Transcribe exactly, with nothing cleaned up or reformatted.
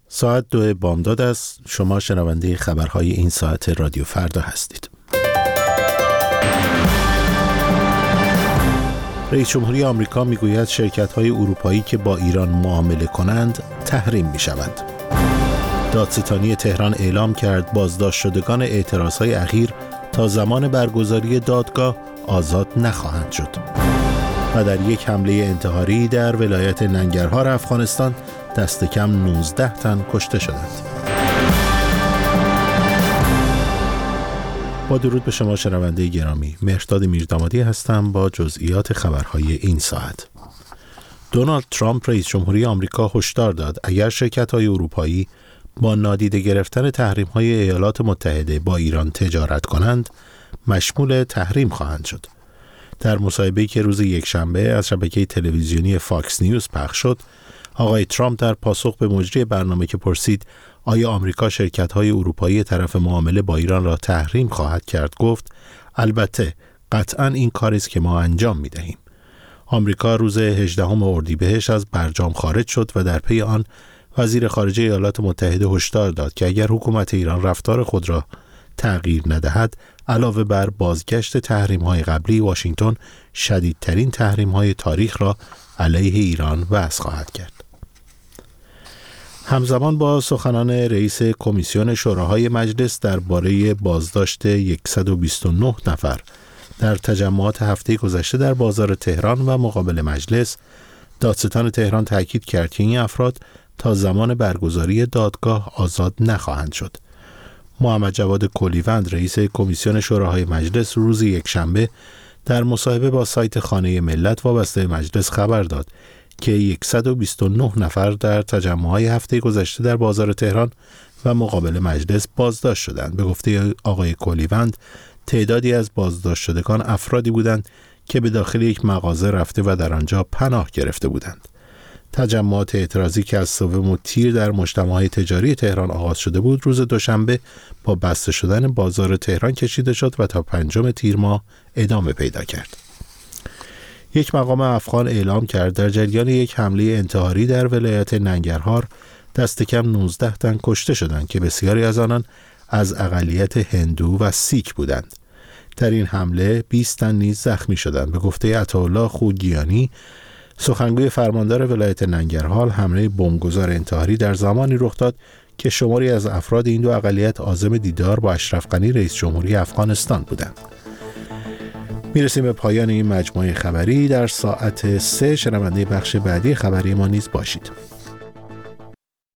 ساعت دو بامداد است. شما شنونده خبرهای این ساعت رادیو فردا هستید. رئیس جمهوری آمریکا میگوید شرکت‌های اروپایی که با ایران معامله کنند تحریم می‌شوند. دادستانی تهران اعلام کرد بازداشت شدگان اعتراضهای اخیر تا زمان برگزاری دادگاه آزاد نخواهند شد. و در یک حمله انتحاری در ولایت ننگرهار افغانستان دست کم نوزده تن کشته شدند. با درود به شما شنونده گرامی، مهرداد میردامادی هستم با جزئیات خبرهای این ساعت. دونالد ترامپ رئیس جمهوری آمریکا هشدار داد اگر شرکت‌های اروپایی با نادیده گرفتن تحریم‌های ایالات متحده با ایران تجارت کنند، مشمول تحریم خواهند شد. در مصاحبه‌ای که روز یکشنبه از شبکه تلویزیونی فاکس نیوز پخش شد، آقای ترامپ در پاسخ به مجری برنامه که پرسید آیا آمریکا شرکت‌های اروپایی طرف معامله با ایران را تحریم خواهد کرد، گفت البته قطعاً این کاری است که ما انجام می‌دهیم. آمریکا روز هجدهم اردیبهشت از برجام خارج شد و در پی آن وزیر خارجه ایالات متحده هشدار داد که اگر حکومت ایران رفتار خود را تغییر ندهد، علاوه بر بازگشت تحریم‌های قبلی، واشنگتن شدیدترین تحریم‌های تاریخ را علیه ایران وضع خواهد کرد. همزمان با سخنان رئیس کمیسیون شوراهای مجلس درباره بازداشت صد و بیست و نه نفر در تجمعات هفته گذشته در بازار تهران و مقابل مجلس، دادستان تهران تاکید کرد که این افراد تا زمان برگزاری دادگاه آزاد نخواهند شد. محمد جواد کلیوند رئیس کمیسیون شوراهای مجلس روز یکشنبه در مصاحبه با سایت خانه ملت وابسته مجلس خبر داد که صد و بیست و نه نفر در تجمع‌های هفته گذشته در بازار تهران و مقابل مجلس بازداشت شدند. به گفته آقای کلیوند، تعدادی از بازداشت شدگان افرادی بودند که به داخل یک مغازه رفته و در آنجا پناه گرفته بودند. تجمعات اعتراضی که از سوم تیر در مجتمع‌های تجاری تهران آغاز شده بود، روز دوشنبه با بسته شدن بازار تهران کشیده شد و تا پنجم تیر ماه ادامه پیدا کرد. یک مقام افغان اعلام کرد در جریان یک حمله انتحاری در ولایت ننگرهار دست کم نوزده تن کشته شدند که بسیاری از آنان از اقلیت هندو و سیک بودند. در این حمله بیست تن نیز زخمی شدند. به گفته عطاالله خوگیانی، سخنگوی فرماندار ولایت ننگرهار، حمله بمبگذار انتحاری در زمانی رخ داد که شماری از افراد این دو اقلیت عازم دیدار با اشرف غنی رئیس جمهوری افغانستان بودند. میرسیم به پایان این مجموعه خبری. در ساعت سه شنونده بخش بعدی خبری ما نیز باشید.